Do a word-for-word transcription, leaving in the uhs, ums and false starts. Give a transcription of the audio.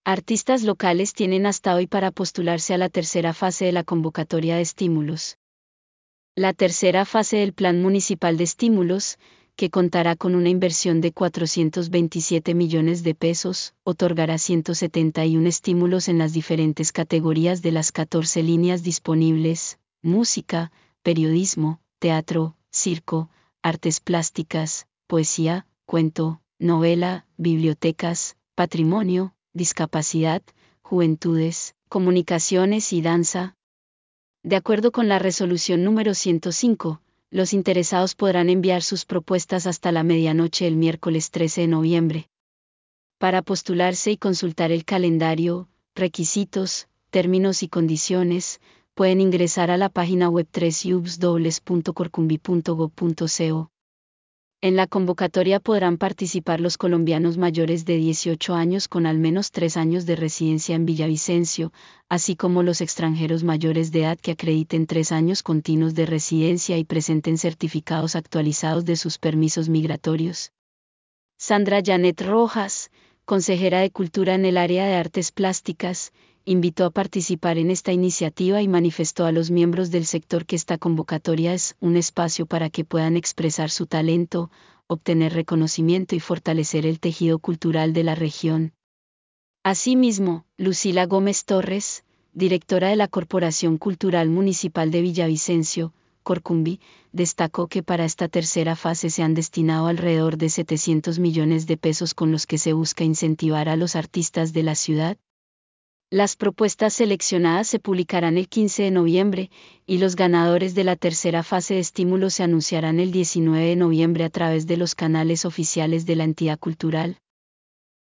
Artistas locales tienen hasta hoy para postularse a la tercera fase de la convocatoria de estímulos. La tercera fase del Plan Municipal de Estímulos, que contará con una inversión de cuatrocientos veintisiete millones de pesos, otorgará ciento setenta y uno estímulos en las diferentes categorías de las catorce líneas disponibles: música, periodismo, teatro, circo, artes plásticas, poesía, cuento, novela, bibliotecas, patrimonio, discapacidad, juventudes, comunicaciones y danza. De acuerdo con la resolución número ciento cinco, los interesados podrán enviar sus propuestas hasta la medianoche el miércoles trece de noviembre. Para postularse y consultar el calendario, requisitos, términos y condiciones, pueden ingresar a la página web doble u doble u doble u punto corcumbi punto gob punto co. En la convocatoria podrán participar los colombianos mayores de dieciocho años con al menos tres años de residencia en Villavicencio, así como los extranjeros mayores de edad que acrediten tres años continuos de residencia y presenten certificados actualizados de sus permisos migratorios. Sandra Janet Rojas, consejera de Cultura en el área de Artes Plásticas, invitó a participar en esta iniciativa y manifestó a los miembros del sector que esta convocatoria es un espacio para que puedan expresar su talento, obtener reconocimiento y fortalecer el tejido cultural de la región. Asimismo, Lucila Gómez Torres, directora de la Corporación Cultural Municipal de Villavicencio, Corcumbi, destacó que para esta tercera fase se han destinado alrededor de setecientos millones de pesos con los que se busca incentivar a los artistas de la ciudad. Las propuestas seleccionadas se publicarán el quince de noviembre, y los ganadores de la tercera fase de estímulos se anunciarán el diecinueve de noviembre a través de los canales oficiales de la entidad cultural.